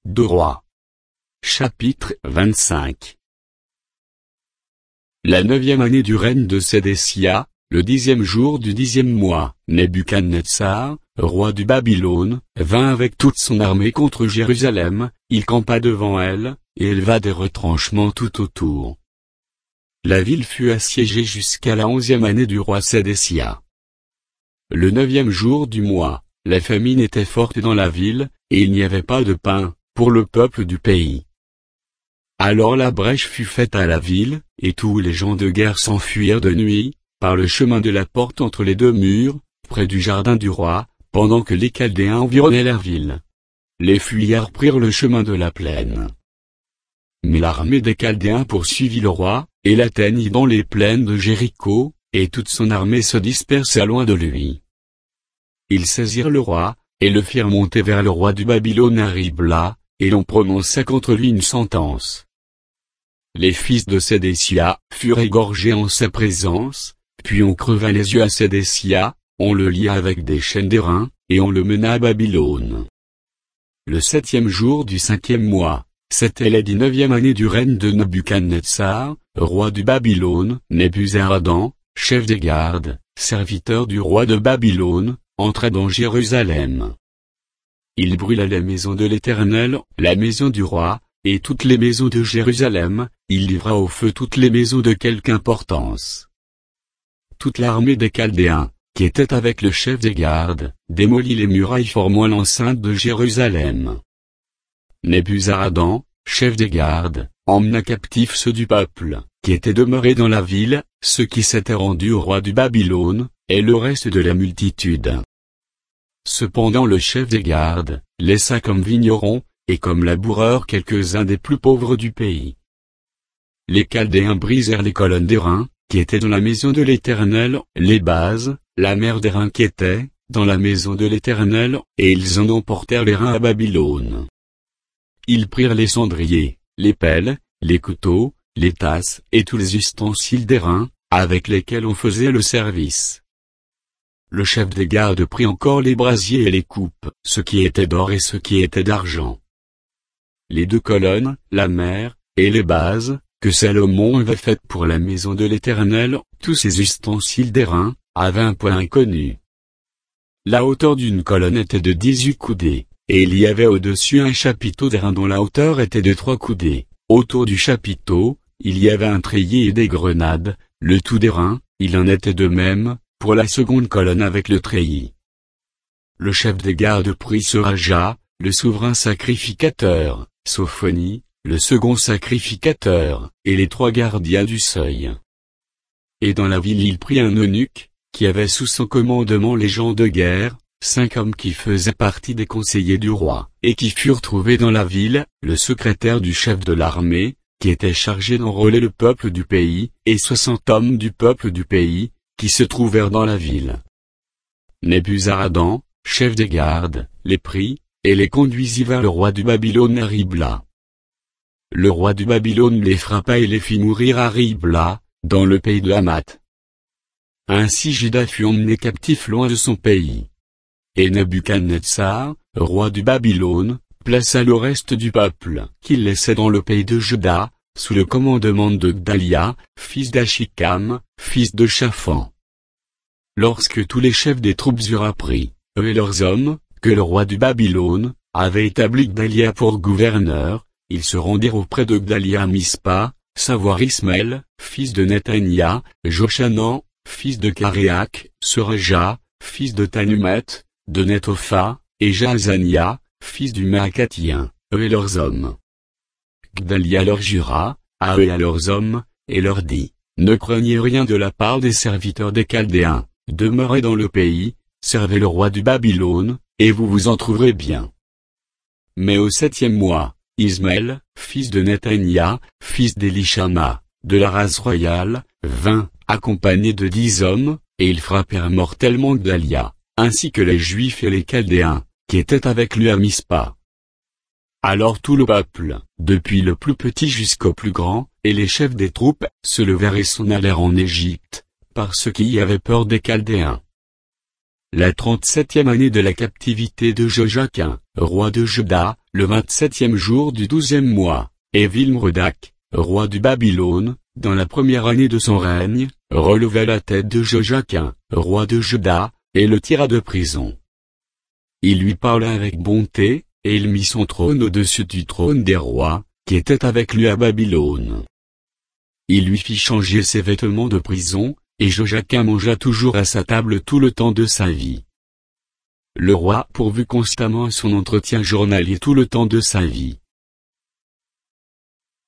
Deux Rois. Chapitre 25. La 9e année du règne de Sédécia, le 10e jour du 10e mois, Nebuchadnezzar, roi du Babylone, vint avec toute son armée contre Jérusalem, il campa devant elle, et éleva des retranchements tout autour. La ville fut assiégée jusqu'à la 11e année du roi Sédécia. Le 9e jour du mois, la famine était forte dans la ville, et il n'y avait pas de pain, pour le peuple du pays. Alors la brèche fut faite à la ville, et tous les gens de guerre s'enfuirent de nuit, par le chemin de la porte entre les deux murs, près du jardin du roi, pendant que les Chaldéens environnaient la ville. Les fuyards prirent le chemin de la plaine. Mais l'armée des Chaldéens poursuivit le roi, et l'atteignit dans les plaines de Jéricho, et toute son armée se dispersa loin de lui. Ils saisirent le roi, et le firent monter vers le roi du Babylone à Ribla, et l'on prononça contre lui une sentence. Les fils de Sédécia furent égorgés en sa présence, puis on creva les yeux à Sédécia, on le lia avec des chaînes d'airain, et on le mena à Babylone. Le 7e jour du 5e mois, c'était la 19e année du règne de Nebuchadnezzar, roi du Babylone. Nebuzaradan, chef des gardes, serviteur du roi de Babylone, entra dans Jérusalem. Il brûla la maison de l'Éternel, la maison du roi, et toutes les maisons de Jérusalem, il livra au feu toutes les maisons de quelque importance. Toute l'armée des Chaldéens, qui était avec le chef des gardes, démolit les murailles formant l'enceinte de Jérusalem. Nebuzaradan, chef des gardes, emmena captifs ceux du peuple, qui étaient demeurés dans la ville, ceux qui s'étaient rendus au roi du Babylone, et le reste de la multitude. Cependant le chef des gardes laissa comme vignerons, et comme laboureurs quelques-uns des plus pauvres du pays. Les Chaldéens brisèrent les colonnes d'airain, qui étaient dans la maison de l'Éternel, les bases, la mer d'airain qui était, dans la maison de l'Éternel, et ils en emportèrent les reins à Babylone. Ils prirent les cendriers, les pelles, les couteaux, les tasses et tous les ustensiles d'airain, avec lesquels on faisait le service. Le chef des gardes prit encore les brasiers et les coupes, ce qui était d'or et ce qui était d'argent. Les deux colonnes, la mer, et les bases, que Salomon avait faites pour la maison de l'Éternel, tous ces ustensiles d'airain, avaient un point inconnu. La hauteur d'une colonne était de 18 coudées, et il y avait au-dessus un chapiteau d'airain dont la hauteur était de 3 coudées. Autour du chapiteau, il y avait un treillis et des grenades, le tout d'airain, il en était de même, pour la seconde colonne avec le treillis. Le chef des gardes prit Seraja, le souverain sacrificateur, Sophonie, le second sacrificateur, et les 3 gardiens du seuil. Et dans la ville il prit un eunuque, qui avait sous son commandement les gens de guerre, 5 hommes qui faisaient partie des conseillers du roi, et qui furent trouvés dans la ville, le secrétaire du chef de l'armée, qui était chargé d'enrôler le peuple du pays, et 60 hommes du peuple du pays, qui se trouvèrent dans la ville. Nebuzaradan, chef des gardes, les prit, et les conduisit vers le roi du Babylone à Ribla. Le roi du Babylone les frappa et les fit mourir à Ribla, dans le pays de Hamath. Ainsi Juda fut emmené captif loin de son pays. Et Nebuchadnezzar, roi du Babylone, plaça le reste du peuple qu'il laissait dans le pays de Juda, sous le commandement de Gdalia, fils d'Achikam, fils de Shaphan. Lorsque tous les chefs des troupes eurent appris, eux et leurs hommes, que le roi du Babylone avait établi Gdalia pour gouverneur, ils se rendirent auprès de Gdalia à Mispa, savoir Ismaël, fils de Nethania, Joshanan, fils de Karéak, Seraja, fils de Tanumet, de Netopha, et Jaazania, fils du Maacatien, eux et leurs hommes. Gdalia leur jura, à eux et à leurs hommes, et leur dit, ne craignez rien de la part des serviteurs des Chaldéens, demeurez dans le pays, servez le roi du Babylone, et vous vous en trouverez bien. Mais au 7e mois, Ismaël, fils de Nethania, fils d'Elishama, de la race royale, vint, accompagné de 10 hommes, et ils frappèrent mortellement Gdalia, ainsi que les Juifs et les Chaldéens, qui étaient avec lui à Mispa. Alors tout le peuple, depuis le plus petit jusqu'au plus grand, et les chefs des troupes, se levèrent et s'en allèrent en Égypte, parce qu'ils y avaient peur des Chaldéens. La 37e année de la captivité de Joachim, roi de Juda, le 27e jour du 12e mois, Évil-Merodach, roi du Babylone, dans la première année de son règne, releva la tête de Joachim, roi de Juda, et le tira de prison. Il lui parla avec bonté, et il mit son trône au-dessus du trône des rois, qui étaient avec lui à Babylone. Il lui fit changer ses vêtements de prison, et Joachim mangea toujours à sa table tout le temps de sa vie. Le roi pourvut constamment à son entretien journalier tout le temps de sa vie.